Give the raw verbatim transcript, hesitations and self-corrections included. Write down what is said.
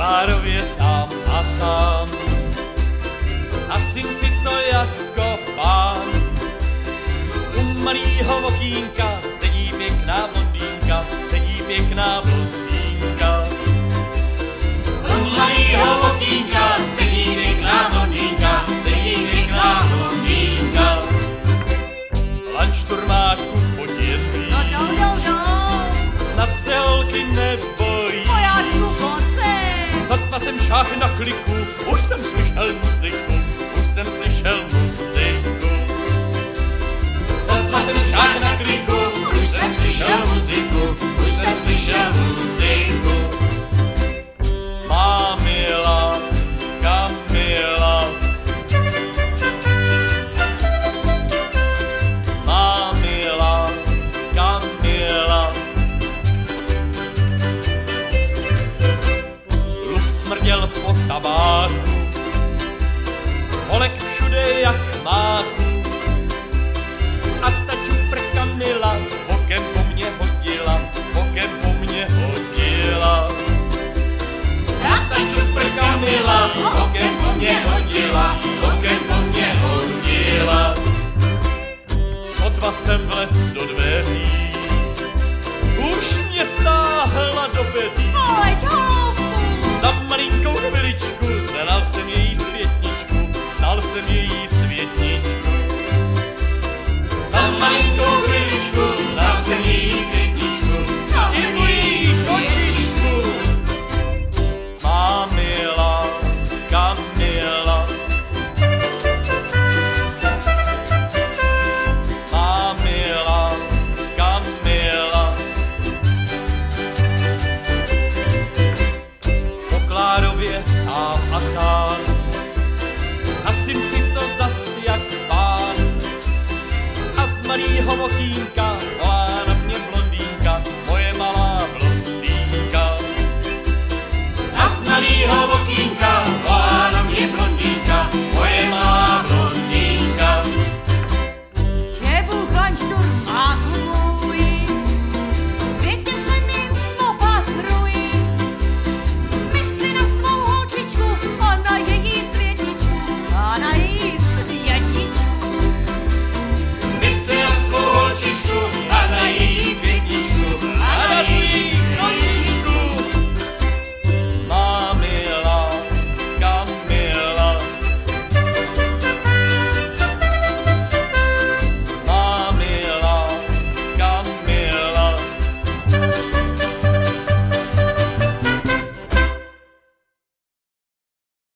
párově sám a sám. A syn si to jako pán. U malýho okýnka sedí pěkná blondýnka, sedí pěkná blondýnka. U malýho okýnka sedí pěkná blondýnka, sedí pěkná blondýnka. Lanšturmáku podělí, No, no, no, no. snad se holky nebojí. Vojáčku, konce. Sotva jsem šáhl na kliku, už jsem slyšel muziku, už jsem slyšel muziku. Sotva jsem šáhl na kliku, už jsem slyšel muziku, už jsem slyšel muziku. Má milá Kamila, má milá Kamila. Luft smrděl po tabáku, holek všude jak máku. A ta čupr Kamila bokem po mně hodila, bokem po mně hodila. A ta čupr Kamila bokem po mně hodila, bokem po mně hodila. Sotva jsem vlez do dveří, už mě táhla do peří. Pojď, holku. Za malinkou chviličku znal jsem její zpětničku, znal jsem její